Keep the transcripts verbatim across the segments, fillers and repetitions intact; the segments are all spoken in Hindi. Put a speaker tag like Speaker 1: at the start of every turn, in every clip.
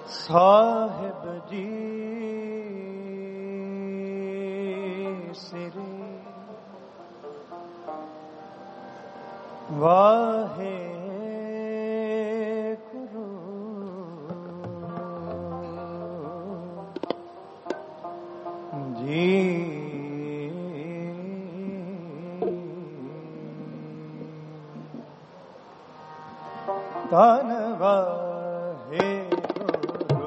Speaker 1: साहिब जी सिरे वाहे गुरु जी धन्यवाहे गुरु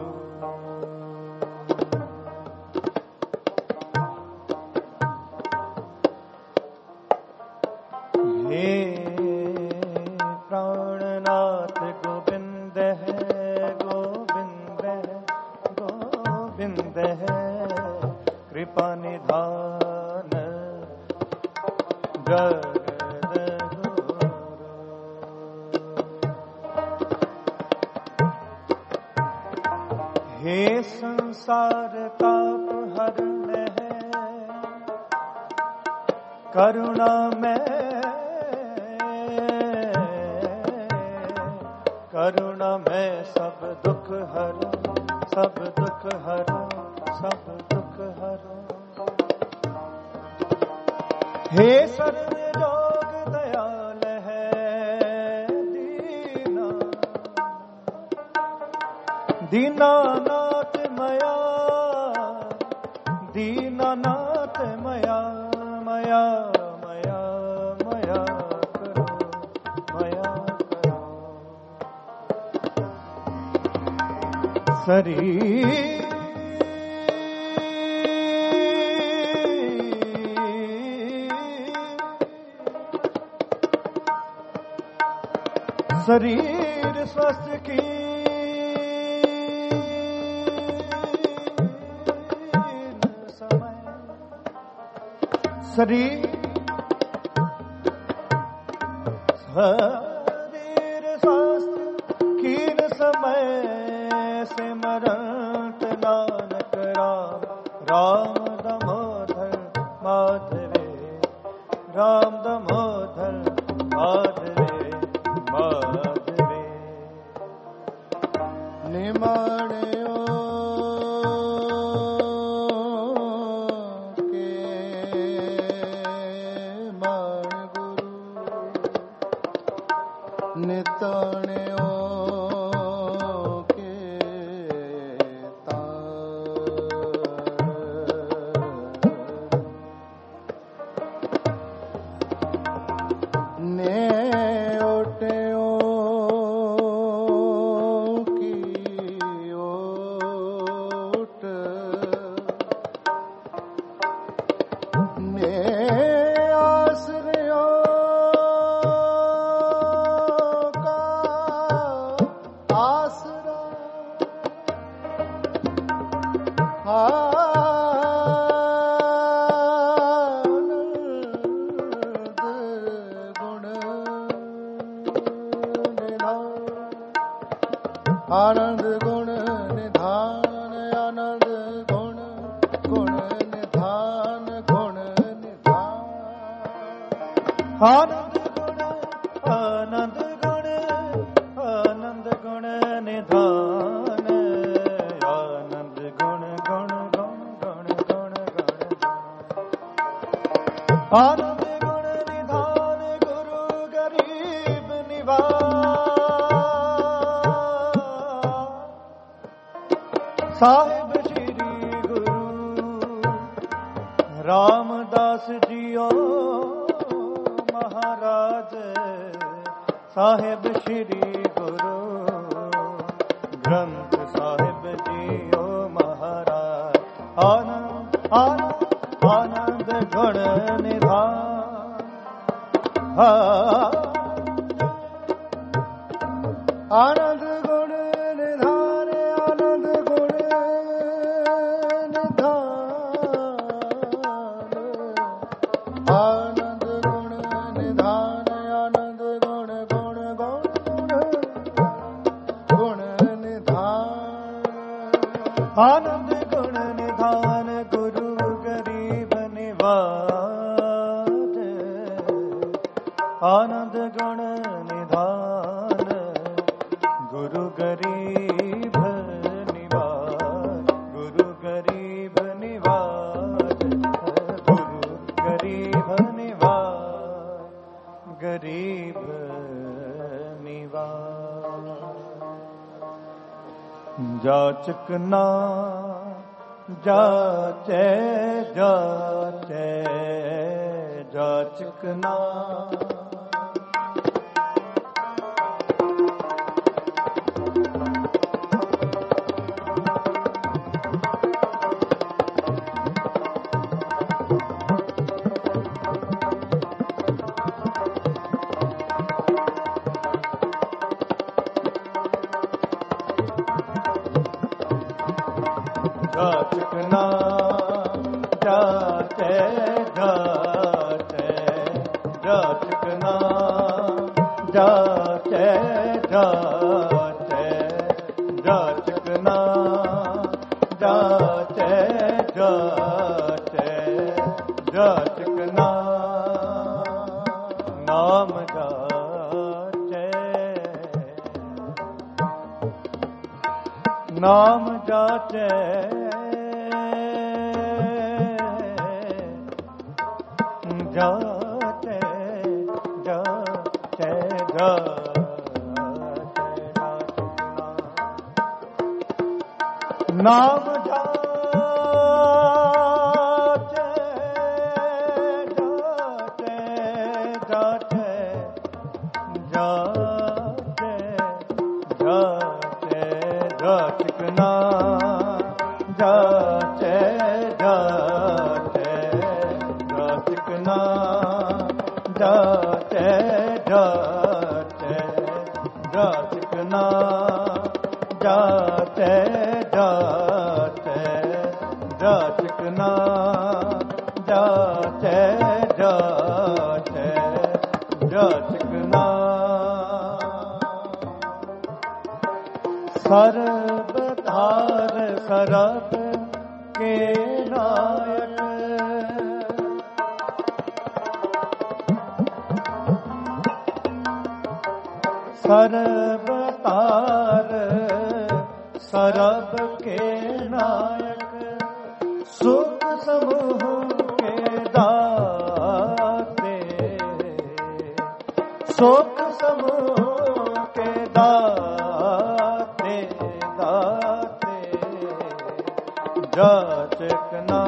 Speaker 1: हे प्राणनाथ गोविंद है गोविंद है गोविंद है कृपा निधान जगद गुरु हे संसार ताप हरण है करुणा में करुणा में सब दुख हरो सब दुख हरो सब दुख हरो हे सर्व जोग दयाल है दीना दीनानाथ मया दीनानाथ मया मया मया मया करो मया करो शरीर शरीर स्वस्थ की समय शरीर शरीर स्वस्थ कीन समय से मरंत नानक राम राम दामोदर माधवे राम दामोदर माधवे माधवे निमाणियों के मान गुरु निताणियों के तार ने आनंद गुण निधान आनंद गुण गुण निधान गुण निधान आनंद गुण आनंद गुण आनंद गुण निधान आनंद गुण गुण गुण गुण गुण गुण आनंद गुण निधान गुरु गरीब निवास साहिब श्री गुरु रामदास जियो महाराज साहिब श्री गुरु ग्रंथ साहिब जियो महाराज आनंद आनंद आनंद गुण निधान आनंद गुण निधान आनंद गुण आनंद गुण निधान आनंद गुण गुण गुण गुण निधान आनंद गुण निधान गुरु गरीब निवाज आनंद गुण निधान गुरु गरीब निवार, गरीब निवार। जाचक ना जाचे जाचे, जाचक ना जाचक ना जाचे जाचे, जाचक ना जाचे जाचे, जाचक ना जाचे जाचे, जाचक ना नाम जाचे, नाम जाचे जाते जाते जाते, नाम जाते जाते जाते, जाते जाते जाचक ना जाते जाते, जाचक ना जाते जाते, जाचक ना जाते जाते, जाचक ना जाते जाते, जाचक ना सर्वधार सरब के नायक, सर्वतार सरब के नायक, सुख समूह के दाते, सुख समूह के दाते दाते, जाचक ना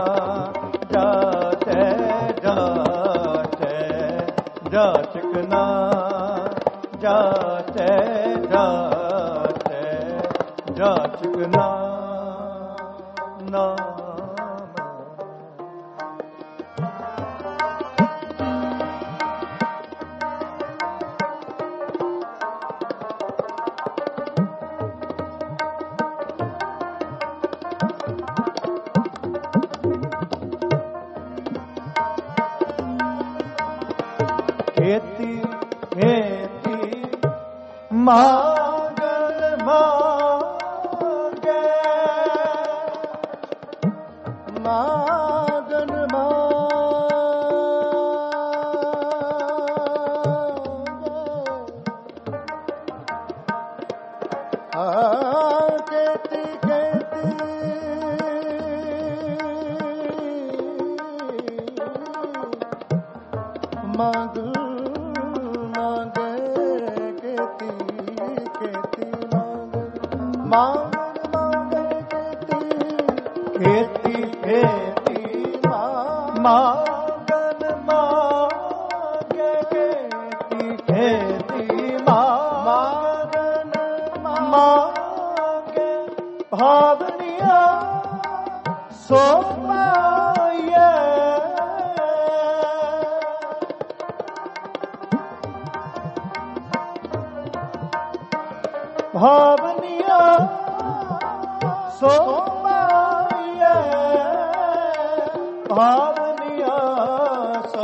Speaker 1: जाते जाते, जाचक ना जाते जाते, जाचक ना नाम। खेती खेती मांगल मांगे, मांगल मांगे, खेती खेती मांग मांग मांगे खेती, खेती खेती मांगन मांगे खेती, खेती मांगन मांगे, भावनिया सो पाए, भावनिया सो पाए, भावनिया सो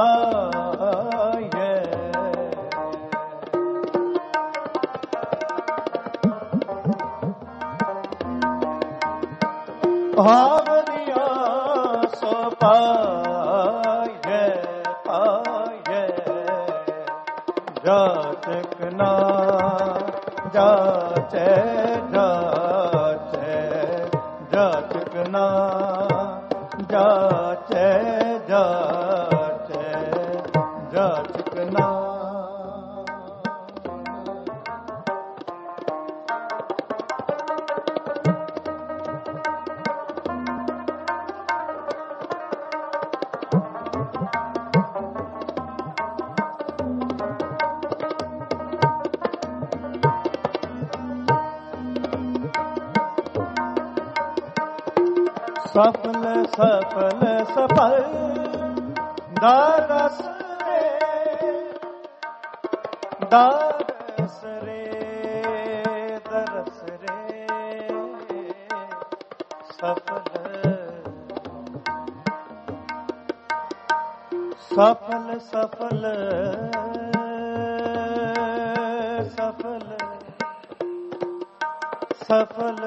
Speaker 1: पाए, भावनिया सो पाए पाए, जाचक ना जाचे जाचे, जाचक ना जाचे जाचे, जाचकना सफल सफल सफल दरस रे दरस रे दरस रे सफल सफल सफल सफल सफल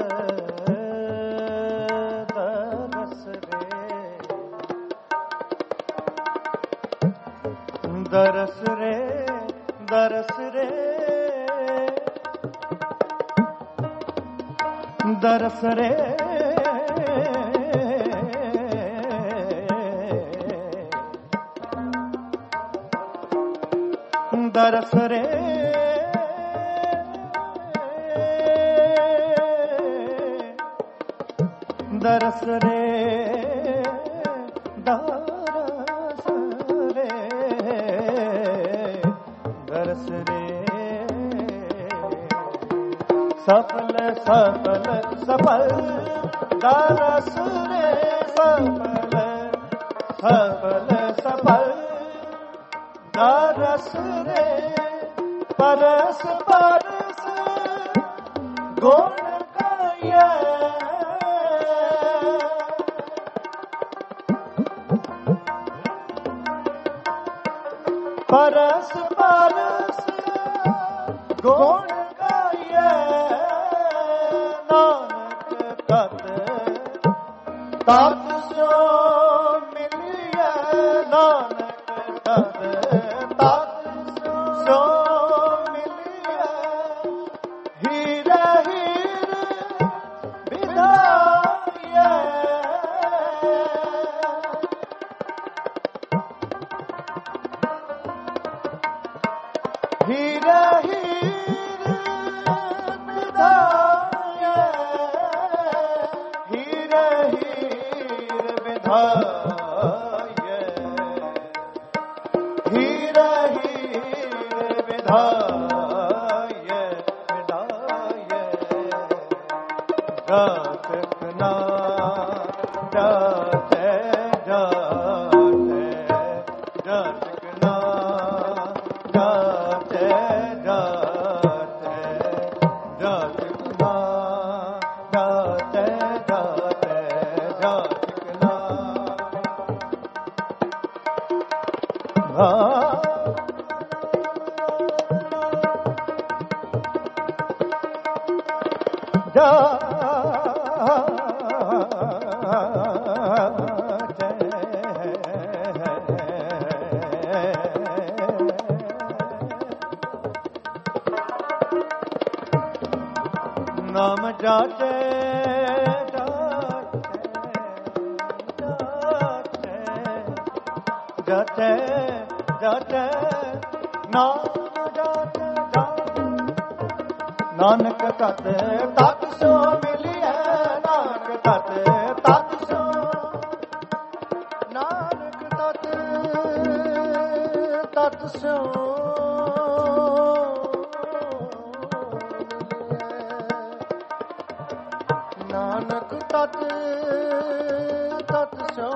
Speaker 1: दरस रे दरस रे दरस रे दरस रे दरस रे सफल सफल सफल दरस रे सफल सफल सफल दरस रे परस परस गुण गाये परस परस गुण तत सो मिलिए नानक तत तत सो मिलिए हीरे हीरे विधाये हीरे हीरे विधाये हीरे हीरे विधाये हीरे हीरे विधाये विधाये जाचकना जाचे जाचे जाचकना जाचे जाचे जाचकना जाचे जाचे जाचकना जा नाम जाचे जाचे जाचे नाम जाचे नानक तत तत सो मिलिए नानक तत तत सो नानक तत तत सो नानक तत तत सो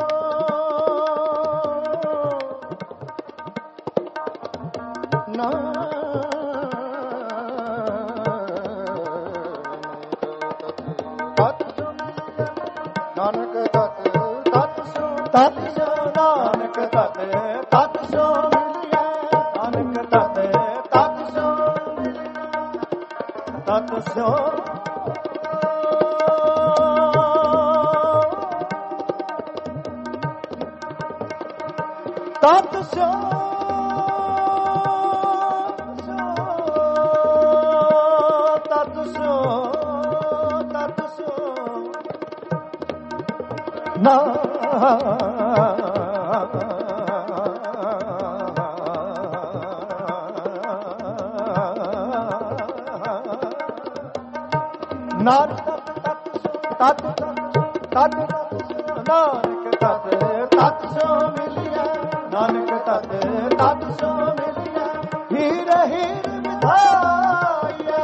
Speaker 1: नानक तत तत सो तत सो नानक तत तत सो मिलिए नानक तत तत सो तत सो तत सो तत सो तत सो ना ਨਾਨਕ ਤਤ ਤਤ ਤਤ ਨਾਨਕ ਤਤ ਤਤ ਸੋ ਮਿਲਿਆ ਨਾਨਕ ਤਤ ਤਤ ਸੋ ਮਿਲਿਆ ਹੀਰ ਹੀਰ ਵਿਧਾਇਐ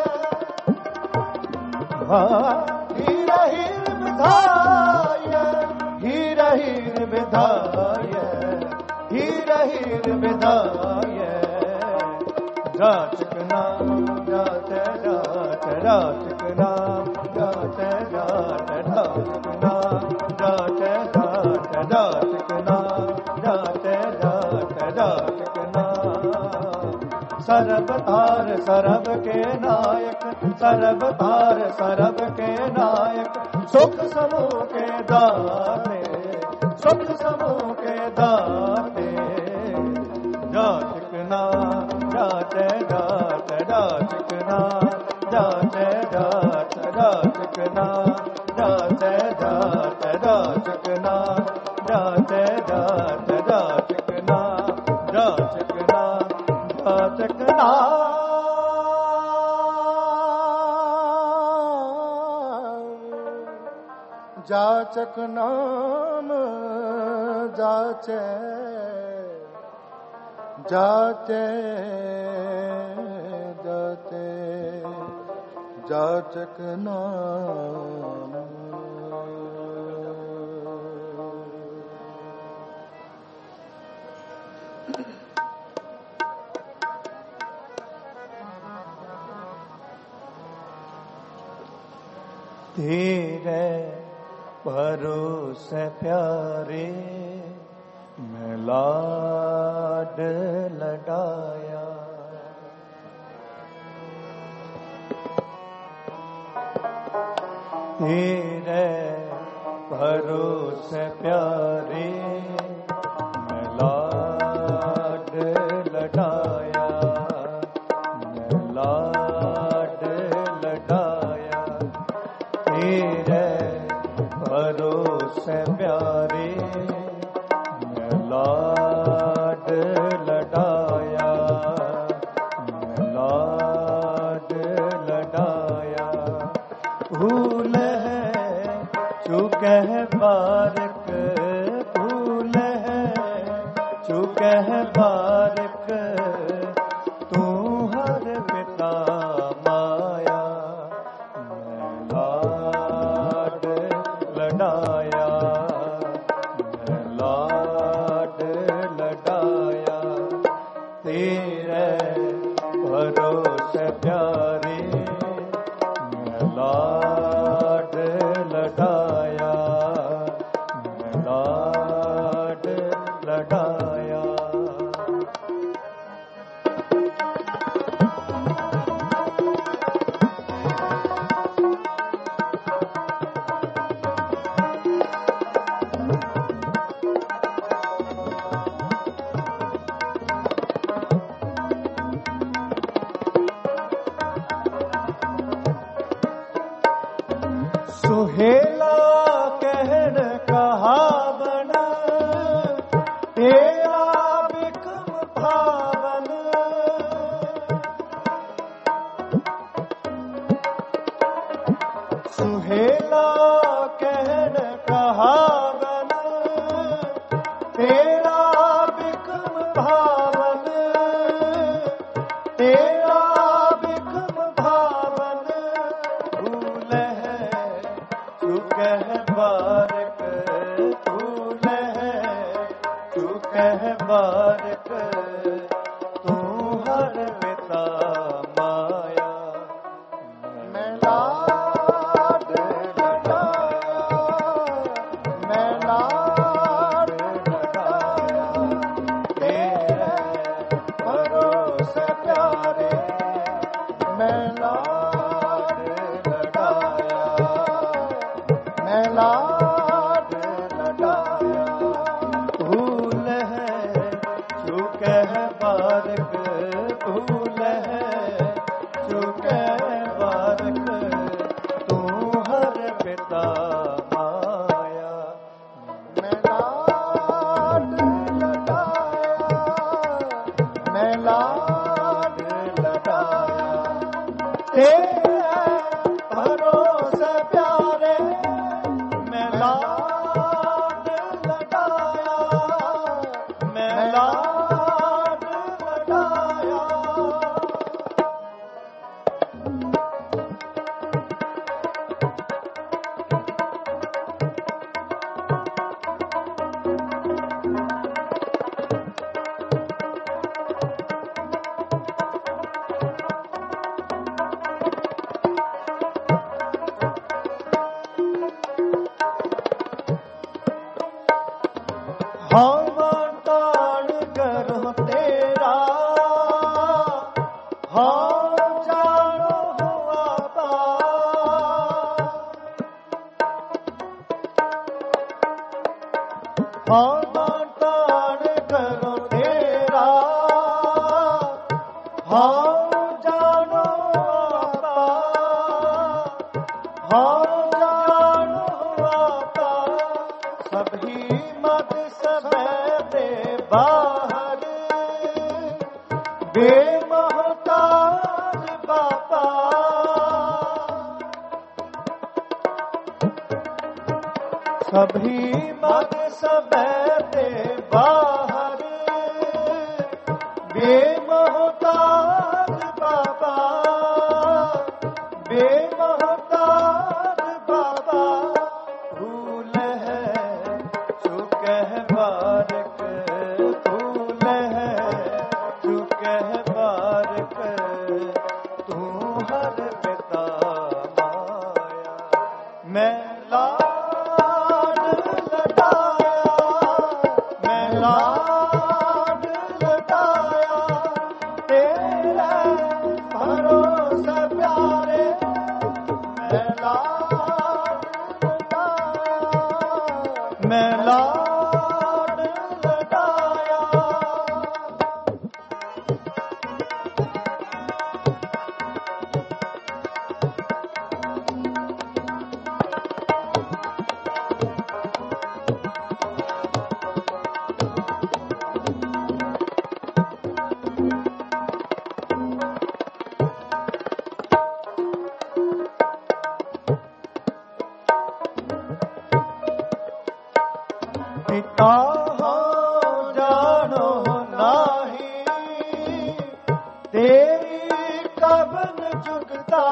Speaker 1: ਹੀਰ ਹੀਰ ਵਿਧਾਇਐ ਹੀਰ ਹੀਰ ਵਿਧਾਇਐ ਹੀਰ ਹੀਰ ਵਿਧਾਇਐ ਜਾਚਕ ਨਾਮ ਜਾਚੈ ਜਾਚ ਰਾਚਕ ਨਾਮ ਜਾਚੈ ਜਾਚ ਰਾਚਕ ਨਾਮ ਜਾਚੈ ਜਾਚ ਰਾਚਕ ਨਾਮ ਜਾਚੈ ਜਾਚ ਰਾਚਕ ਨਾਮ ਸਰਬ ਧਾਰ ਸਰਬ ਕੇ ਨਾਇਕ ਸਰਬ ਧਾਰ ਸਰਬ ਕੇ ਨਾਇਕ ਸੁਖ ਸਮੂਹ ਕੇ ਦਾਤੇ ਸੁਖ ਸਮੂਹ ਕੇ ਦਾਤੇ ਜਾਚਕ ਨਾਮ ਜਾਚੈ ਜਾਚ ਰਾਚਕ ਨਾਮ ਜਾਚੈ ਜਾਚ ਰਾਚਕ ਨਾਮ ਜਾਚੈ ਜਾਚ ਰਾਚਕ ਨਾਮ ਜਾਚੈ ਜਾਚ ਰਾਚਕ ਨਾਮ ਜਾਚਕ ਨਾਮ ਜਾਚਕ ਨਾਮ ਜਾਚਕ ਨਾਮ ਜਾਚੈ ਜਾਚੈ ਜਾਚੈ ਜਾਚਕ ਨਾਮ तेरे भरोसे प्यारे मैं लाड लडाया तेरे भरोसे प्यारे मैं लाड लडाया मैं लाड लडाया तेरे भरोसे प्यारे मैं लाड लडाया मैं लाड लडाया भूल है चुके है बारक भूल है चुके है बारक तू हर पिता माया मैं लाड लडाया मैं लाड लडाया तेरे भरोसे प्यारे मैं लाड लडाया मैं लाड लडाया सुहेला कहन कहावन तेरा बिकम भावन सुहेला कहन कहावन तेरा बिकम भावन तेरा बिकम भावन भूल है कह बारक भूल है तू कह बारक तू हर पिता माया मैं लाड लडाया मैं लाड लडाया तेरे भरोसे प्यारे मैं लाड लडाया मैं लाड लडाया भूल है चुके है बारक भूल है चुके बारक तू हर पिता माया मैं लाड लडाया मैं लाड लडाया तेरे भरोसे मैं लाड लड़ाया। हाँ ताड़ करो तेरा, हाँ जानो हुआ पा। हाँ ताड़ करो तेरा, हाँ जानो हुआ पा। हाँ जानो हुआ पा। सभी मत सबे बाहर बेमोहताज बाबा। सभी मत सबे बाहर बेमोहताज बाबा। बेमोहताज बाबा। भूल है चुके बारक, भूल है चुके बारक, तू हर पिता माया। मैं लाड लड़ाया, मैं लाड लड़ाया, तेरे भरोसे प्यारे। मैं लाड लड़ाया, मैं लाड लड़ाया। पिता हाँ जानो नाही, तेरी कवन जुगता।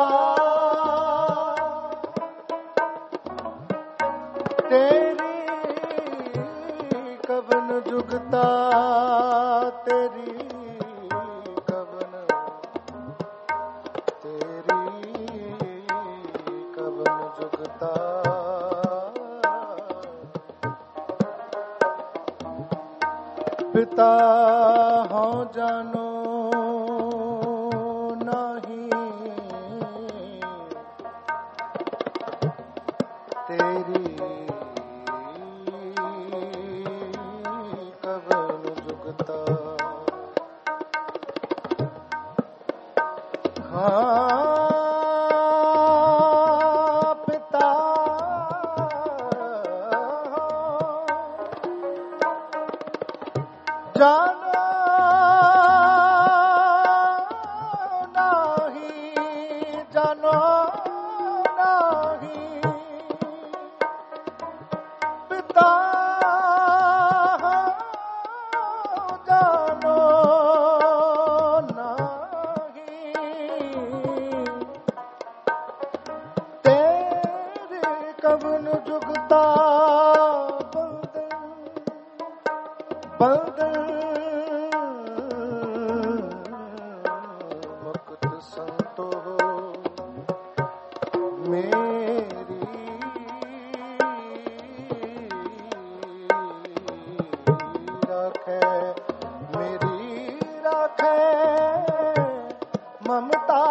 Speaker 1: तेरी कवन जुगता, तेरी कवन, तेरी कवन जुगता। पिता हाँ जानो नाही, तेरी कवन जुगता। हाँ पिता जानो नाही, जानो नाही, पिता जानो नाही, तेरे कवन जुगता। बंदन मुक्त संतो मेरी राखे, मेरी राखे ममता।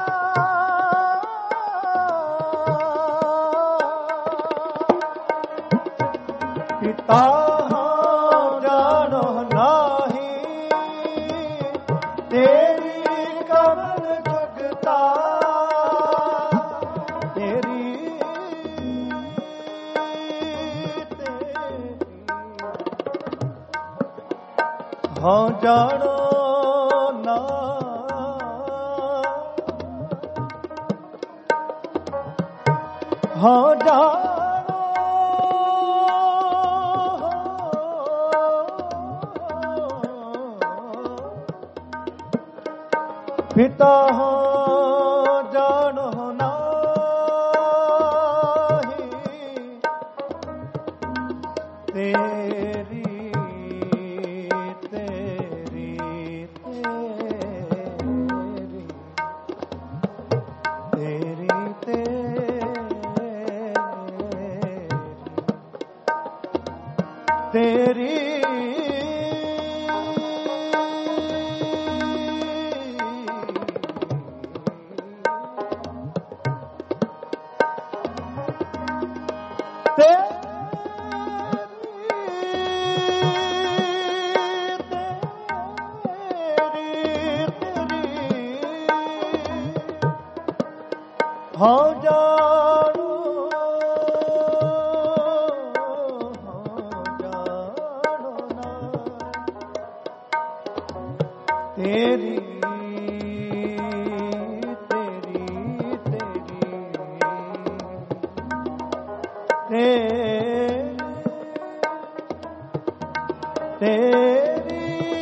Speaker 1: पिता जानो नाही, तेरी कवन जुगता। तेरी तेरी हाँ जानो ना, हाँ जानो पिता हो जानो नाही, तेरी तेरी तेरी तेरी तेरी हाँ जानो हाँ जानो ना तेरी तेरी तेरी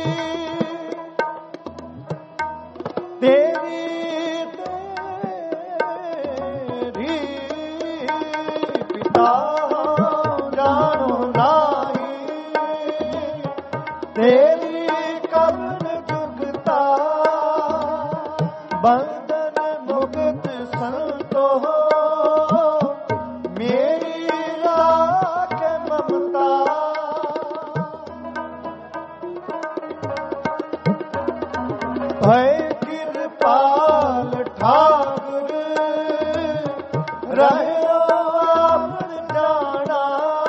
Speaker 1: तेरी तेरी जानो नाही, तेरी कब्र जुगता बंधन मुक्त संतो हो, मेरी राख ममता भय कृपाल ठाकुर रहो आपन जाना,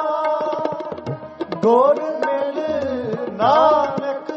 Speaker 1: गोर मिल नानक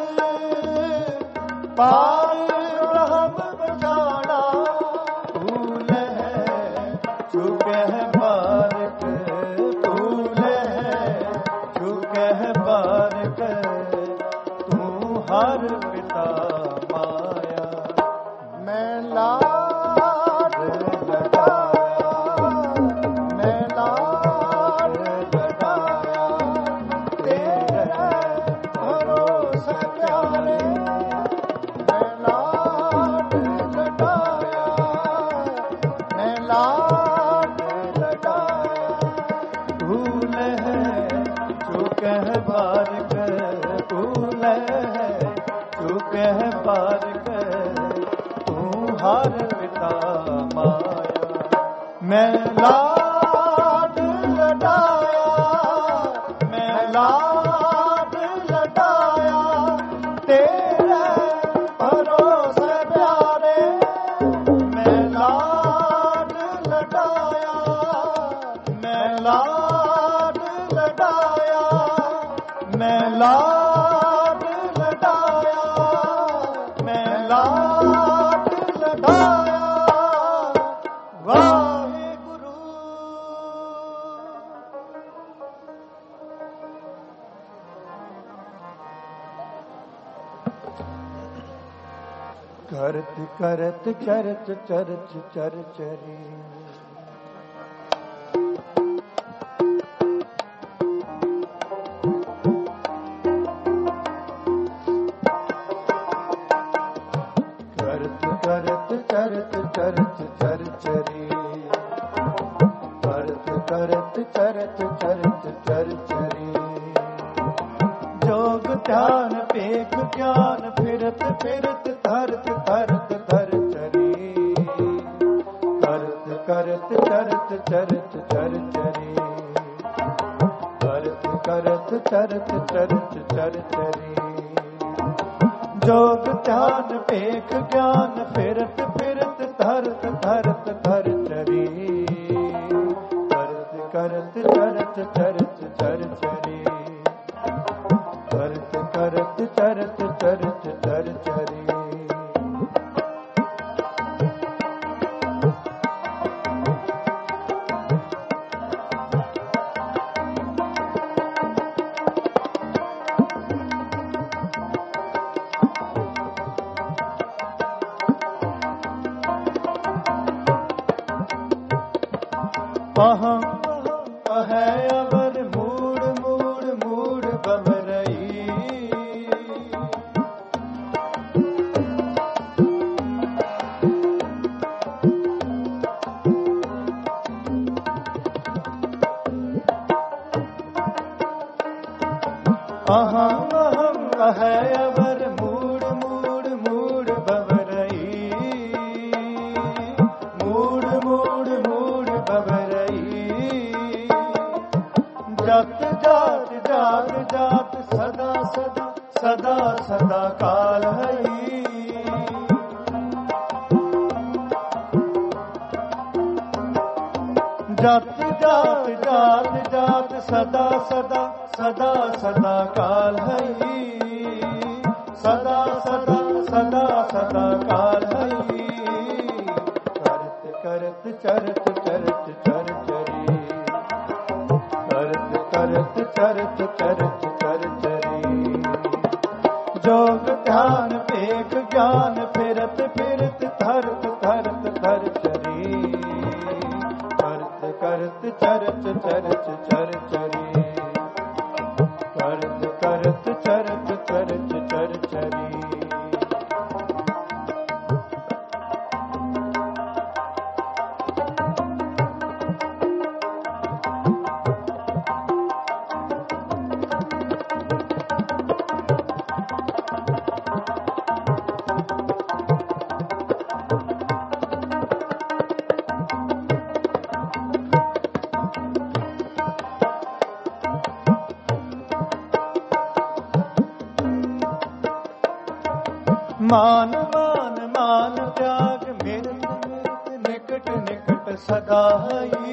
Speaker 1: पार ब्रह्म बजाना, भूल है चुक है बारक, भूल है चुक है बारक, तू हर पिता माया मैं लाड लगाया, मैं लाड लगाया, तेरे भरोसे प्यारे मैं लाड लगाया, मैं लाड लगाया, भूल है चुक है बारक, भूल है चुक है बारक, तू हर पिता माया मैं लाड लटाया, मैं लाड लटाया, तेरे भरोसे प्यारे मैं लाड लटाया, मैं लाड लटाया, मैं लाड लटाया, मैं लाड लटाया, वाहिगुरु। करत करत चरत चरच चरचरी, करत करत चरत चरच चरचरी, करत करत चरत चरच चरचरी, जोग ध्यान पेख ज्ञान फिरत फिरत धरत धरत धरचरी, करत करत चरत चरच चरचरी, करत करत चरत चरच चरचरी, जोग ध्यान पेख ज्ञान फिरत फिरत धरत धरत धरचरी, करत करत चरत चरच चरचरी, करत करत चरत चरच चरचरी, वहाँ है अवर मूड मूड मूड बमरई, काल हई। जात जात जात जात सदा सदा सदा सदा काल हई। सदा सदा सदा सदा काल हई। करत करत चरत चरत चर चरी। करत करत चरत चरत चर चरी। जोग ध्यान पेख ज्ञान फिरत फिरत धरत धरत धर चरी। करत करत चरत चरत चर चरी। करत करत चरत चरत चर चरी। मान मान मान त्याग मिरत मिरत निकट निकट सदा हई।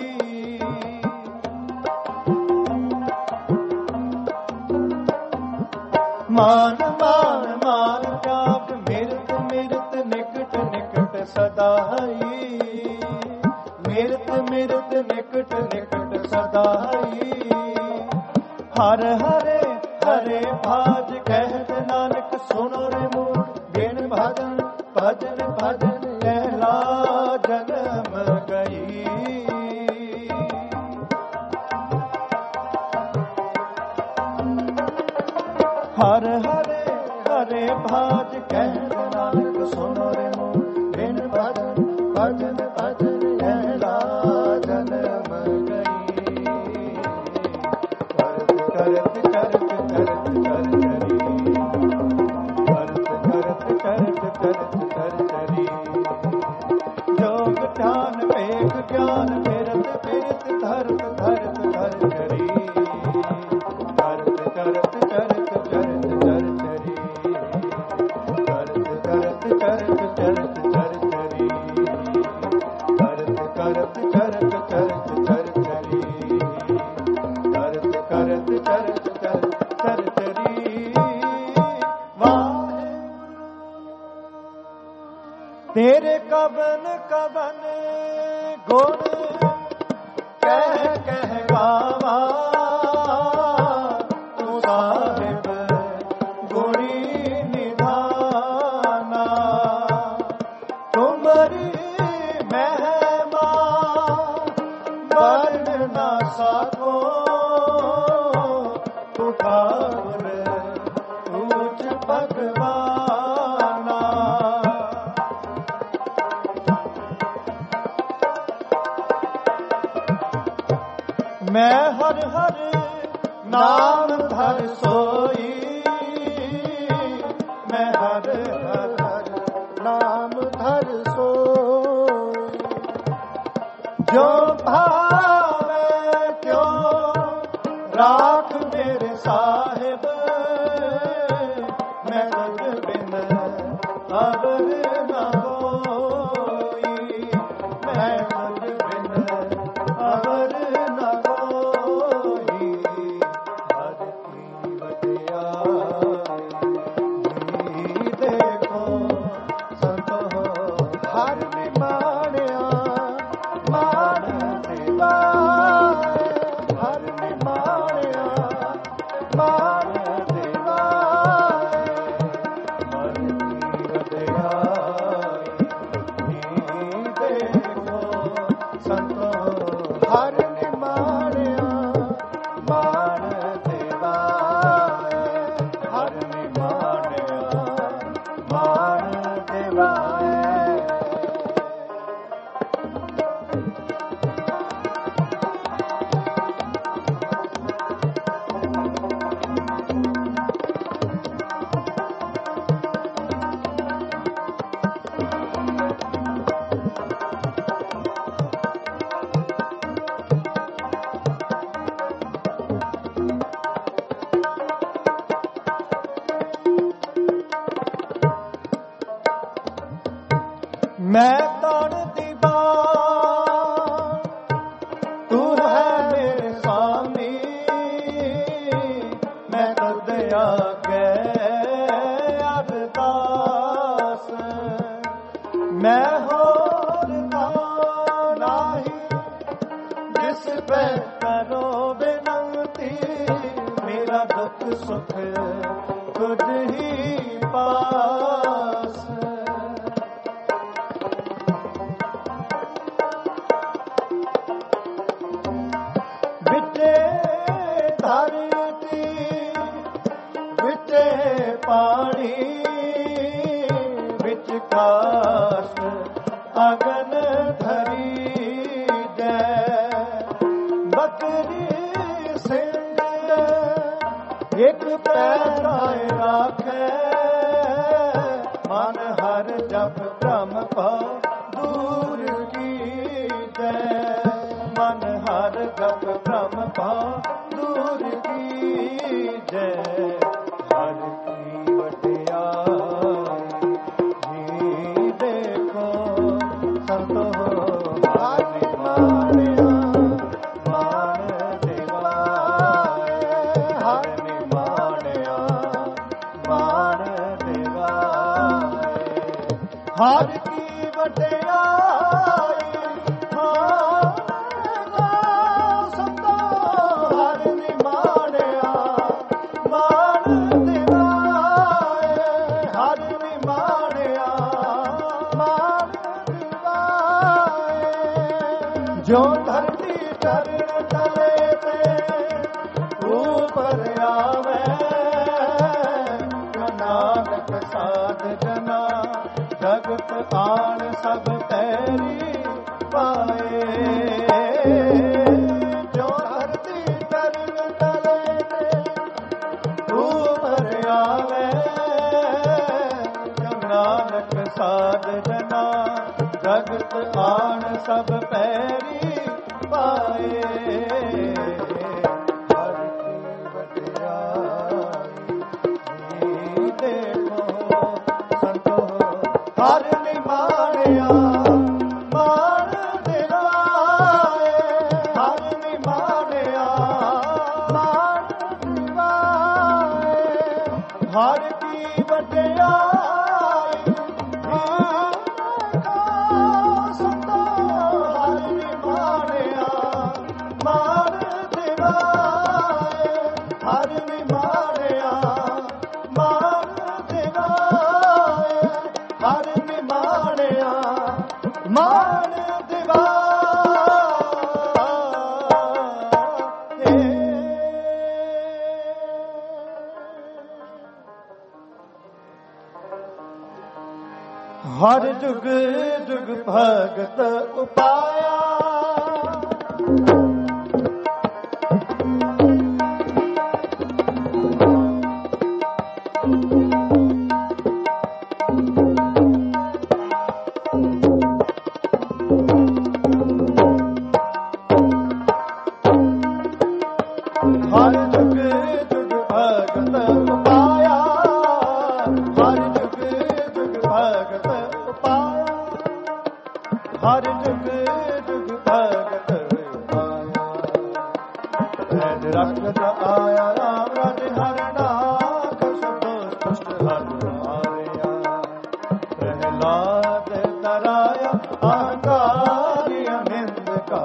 Speaker 1: मान मान मान त्याग मिरत मिरत निकट निकट सदा हई। मिरत मिरत निकट निकट सदा हई। हर हरे हरे भाज कहत नानक सुनो रे मूढ़। बिन भजन भजन भजन लहला जन्म गई। हर हरे हरे भाज कहत नानक सुनो रे मूढ़। बिन भजन भजन भजन लहला जन्म गई। करत करत करत करत कर चरी। करत करत करत करत कर चरी। जोग ध्यान पेख ज्ञान फिरत फिरत धरत धरत धर चरी। करत करत करत करत कर चरी। करत करत करत करत कर चरी। करत करत करत करत कर चरी। करत करत करत करत कर चरी। तेरे कबन कबन गुण कह कह गावा। तू साहिब गुणी निधाना। तुम्हारी महिमा वर्ण ना साको। तू ठाकुर ऊंच भगवाना। मैं हर हर नाम धर सोई। मैं हर हर नाम धर सोई। जो भावे त्यों राख मेरे साहिब। मैं तुझ बिन अबर न होई। मैं तुझ बिन अबर न होई। हर की वडियाई देखो संतो हर निमाणिया। मान दिवाए हर निमाणिया। मान दिवाए हर की वडियाई ਮੈਂ ਤਨ ਦੀ ਬਾਣ ਤੂੰ ਹੈ ਮੇਰੇ ਸਾਮੀ ਮੈਂ ਤੁਧ ਆਗੇ ਅਰਦਾਸ ਮੈਂ ਹੋਰ ਨਾਹੀ ਜਿਸ ਪੈ ਕਰੋ ਬੇਨੰਤੀ ਮੇਰਾ ਦੁੱਖ ਸੁਖ ਤੁਝ ਹੀ ਪਾਸ ਵਿਚੇ ਧਰਤੀ ਵਿਚੇ ਪਾਣੀ ਵਿੱਚ ਕਾਸ਼ ਅਗਨ ਧਰੀ ਜੈ ਬਕਰੀ ਸਿੰਘ ਇੱਕ ਪੈਰਾਏ ਰਾਖੈ ਮਨ ਹਰ ਜਪ ਭ੍ਰਮ ਪਾ ਦੂਰ ਕੀਜੈ ਮਨ ਹਰ ਜਪ ਭ੍ਰਮ ਪਾ ਦੂਰ ਕੀਜੈ ਹਰ ਕੀ ਵਡਿਆਈ ਜੀ ਦੇਖੋ ਸੰਤੋ ਹਰਿ ਮਾਣਿਆ ਮਾਣ ਦੇਵਾਏ ਹਰਿ ਮਾਣਿਆ ਮਾਣ ਦੇਵਾਏ ਹਰ ਕੀ ਵਡਿਆਈ ਹਾਂ ਸੰਤੋ ਹਰਿ ਮਾਣਿਆ ਮਾਣ ਦੇਵਾਏ ਹਰਿ ਮਾਣਿਆ ਮਾਣ ਦੇਵਾਏ ਜੋ ਧਰਤੀ ਚਰਨ ਤਲੇ ਤੇ ਉਪਰ ਆਵੇ ਨਾਨਕ ਸਾਧ ਜਨਾ ਜਗਤ ਆਣ ਸਭ ਤੇਰੀ ਪਾਏ ਜੋ ਧਰਤੀ ਚਰਨ ਤਲੇ ਤੇ ਉਪਰ ਆਵੇ ਨਾਨਕ ਸਾਧ ਜਨਾ ਜਗਤ ਆਣ ਸਭ ਪੈਰੀ ਪਾਏ ਹਰ ਕੀ ਵਡਿਆਈ ਜੀ ਦੇਖੋ ਸੰਤੋ ਹਰ ਨਿਮਾਣਿਆ ਮਾਣ ਦੇਵਾਏ ਹਰ ਨਿਮਾਣਿਆ ਮਾਣ ਦੇਵਾਏ ਹਰ ਕੀ ਵਡਿਆਈ ਸੰਤੋ ਹਰ ਨਿਮਾਣਿਆ ਮਾਣ ਦੇਵਾਏ ਹਰ ਨਿਮਾਣਿਆ ਮਾਣ ਦੇਵਾਏ ਹਰ ਨਿਮਾਣਿਆ ਮਾਣ ਦੇਵਾਏ ਹਰ ਜੁਗ ਜੁਗ ਭਗਤ ਉਪਾਇਆ ਹਰ ਜੁਗ ਜੁਗ ਭਗਤ ਉਪਾਇਆ ਹਰ ਜੁਗ ਜੁਗ ਭਗਤ ਉਪਾਇਆ ਹਰ ਜੁਗ ਜੁਗ ਭਗਤ ਉਪਾਇਆ ਰਹਿ ਰਖਤ ਆਇਆ ਰਾਮ ਰਾਜ ਹਰ ਨਾਮ ਸੰਤੋਸ਼ ਤੁਸ਼ਟ ਹਰ ਮਾਰਿਆ ਪ੍ਰਹਿਲਾਦ ਤਰਾਇਆ ਅਹੰਕਾਰੀ ਅਨੰਦ ਕਾ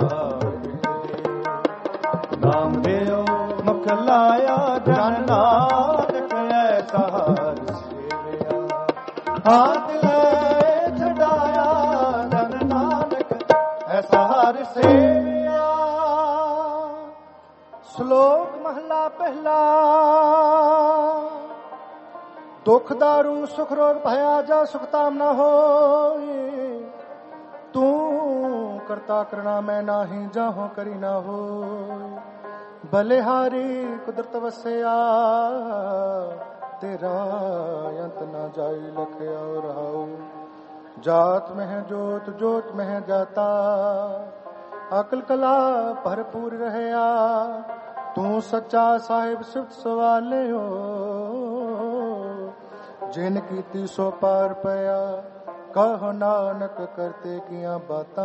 Speaker 1: ਨਾਮ ਦਿਓ ਮੁਖ ਲਾਇਆ ਜਨ ਨਾਨਕ ਐਸਾ ਹਰ ਸੇਵਿਆ ਹਾਥ ਲੈ ਛਡਾਇਆ ਜਨ ਨਾਨਕ ਐਸਾ ਹਰ ਸੇਵਿਆ ਸ਼ਲੋਕ ਮਹਲਾ ਪਹਿਲਾ ਦੁਖ ਦਾਰੂ ਸੁਖ ਰੋਗ ਭਇਆ ਜਾ ਸੁਖ ਤਾਮ ਨਾ ਹੋਈ ਤੂੰ ਕਰਤਾ ਕਰਣਾ ਮੈਂ ਨਾਹੀ ਜਾਹੋ ਕਰੀ ਨਾ ਹੋਈ ਬਲਿਹਾਰੀ ਕੁਦਰਤ ਵਸਿਆ ਤੇਰਾ ਅੰਤ ਨਾ ਜਾਈ ਲਖਿਆ ਰਹਾਉ ਜਾਤ ਮਹਿ ਜੋਤ ਜੋਤ ਮਹਿ ਜਾਤਾ ਅਕਲ ਕਲਾ ਭਰਪੂਰ ਰਹਿਆ ਤੂੰ ਸੱਚਾ ਸਾਹਿਬ ਸਿਫਤ ਸਵਾਲਿਓ ਜਿਨ ਕੀਤੀ ਸੋ ਪਾਰ ਪਿਆ कहो नानक करते किया बातां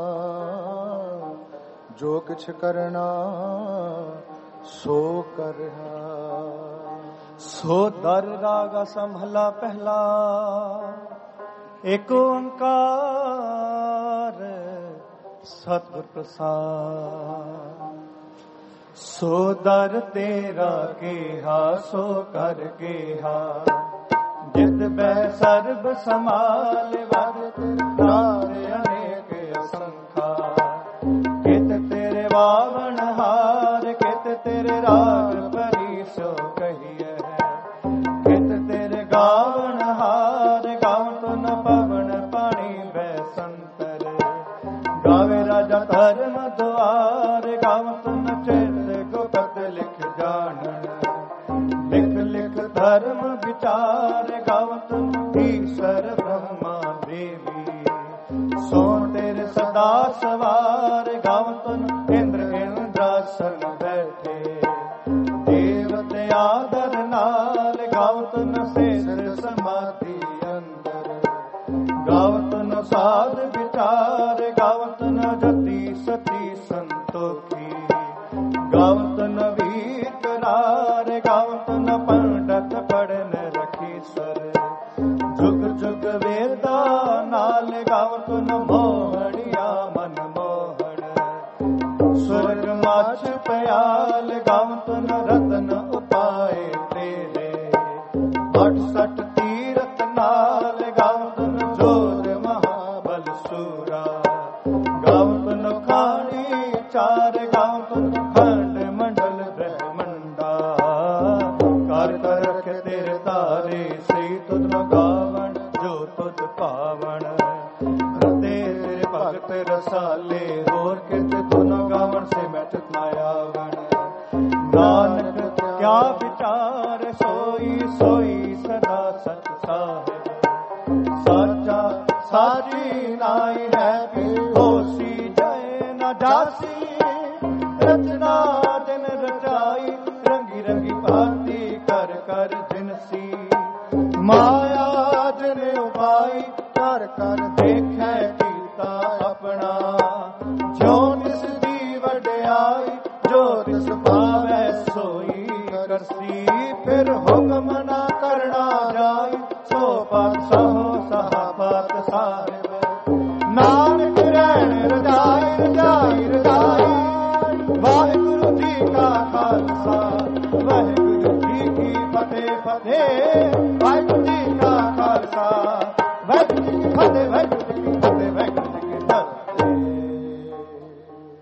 Speaker 1: जो किछ करना सो करहा।
Speaker 2: सो दर रागा संभला पहला एक ओंकार सतगुर प्रसाद। सो दर तेरा केहा सो कर केहा जित बै सर्ब समाल वद नाम अनेक असंखा। कित तेरे वावन हार कित तेरे राग परी सो कहिए। कित तेरे गावन हार गावन तो न पवन पानी बैसंतर। गावे राजा धर्म द्वार गावन तो न चित गुप्त लिख जानन। लिख लिख धर्म विचार गावत ईश्वर ब्रह्मा देवी। सो तेरे सदा सवार गावत इंद्र इंद्रासन बैठे। देवते आदर नाल गावत शेष समाधि अंदर। गावत साध विचार गावत जति सती संतोखी। गावत वीर करार गावत पंडित पढ़न रखी सर। जुग जुग वेदा नाल गावत मोहनिया मन मोहन। स्वर्ग माछ पयाल गावत रतन उपाय तेरे। अठ सठ तीरथ नाल गावत जोर महाबल सूरा। गावत खानी चार गावत खंड मंडल ब्रह्मंडा। कर कर रखे तेरे तारे सही तुझ गावन जो तुझ पावन। तेरे भगत रसाले होर कित धुन गावन से मैं चितनायावन। नानक क्या विचार सोई सोई सदा सत साहिब। साचा साची नाई है होसी जय न जासी। रचना दिन रचाई रंगी रंगी भांति कर कर जिनसी। माया जिन उपाई कर कर देखे कीता अपना। जो तिस दी वड्याई जो तिस भावै सोई करसी। फिर हुक्म ना करना जाई सो पात सहो सहाबत साहिब। नानक रैन रजाई रजाई रजाई। वाहिगुरु जी का खालसा वाहिगुरु जी की फतेह फतेह। वाहिगुरु जी का खालसा वाहिगुरु जी की फतेह वाहिगुरु।